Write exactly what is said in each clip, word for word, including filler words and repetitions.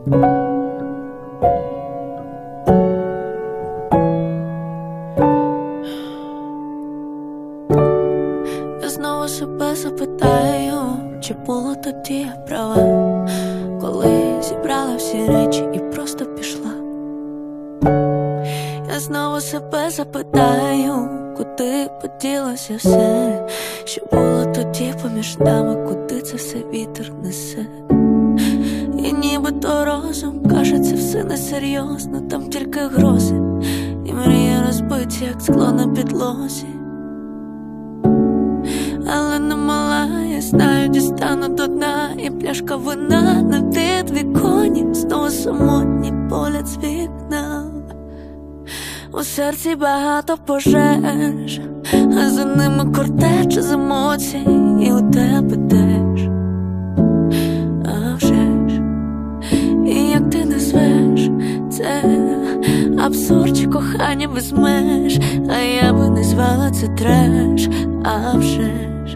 Я знову себе запитаю, чи було тоді я права, коли зібрала всі речі і просто пішла. Я знову себе запитаю, куди поділося все, що було тоді поміж нами, куди це все вітер несе. І нібито розум каже, це все несерйозно, там тільки грози, і мрії розбиті, як скло на підлозі. Але не мала, я знаю, дістану до дна, і пляшка вина на підвіконі, знову самотній погляд з вікна. У серці багато пожеж, а за ними кортеж з емоцій, і у тебе теж. А вже ж, і як ти назвеш це абсурд чи кохання без меж, а я би не звала це треш. А вже ж,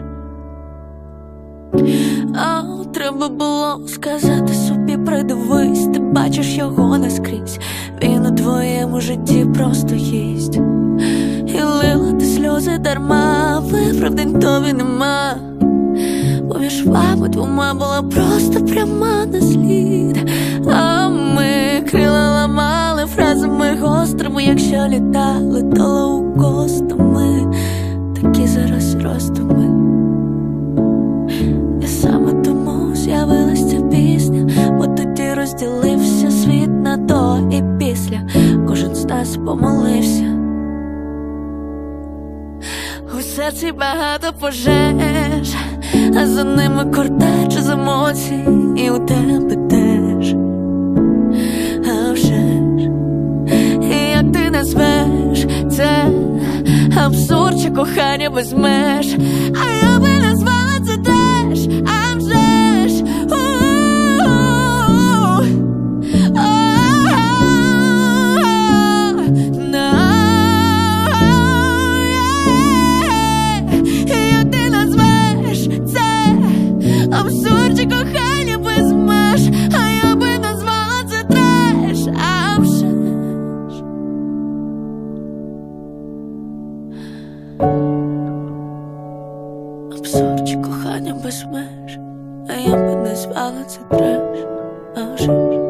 а треба було сказати собі, придивись, ти бачиш його наскрізь, він у твоєму житті просто їсть. І лила ти сльози дарма, виправдань тобі нема. Поміж вами двома була просто пряма на слід. А ми крила ламали фразами гострими, якщо літали, то лоукостами. Такі зараз роздуми. І саме тому з'явилась ця пісня, бо тоді розділився світ на до і після. Кожен з нас помолився. У серці багато пожеж, а за ними кортеж з емоцій, і у тебе теж. А вже ж, і як ти назвеш це абсурд чи кохання без меж, а я би назвала це теж. А вже ж, як ти назвеш це абсурд чи кохання без меж, а я би назвала це треш. А вже ж, абсурд чи кохання без меж, а я би назвала це треш. А вже ж.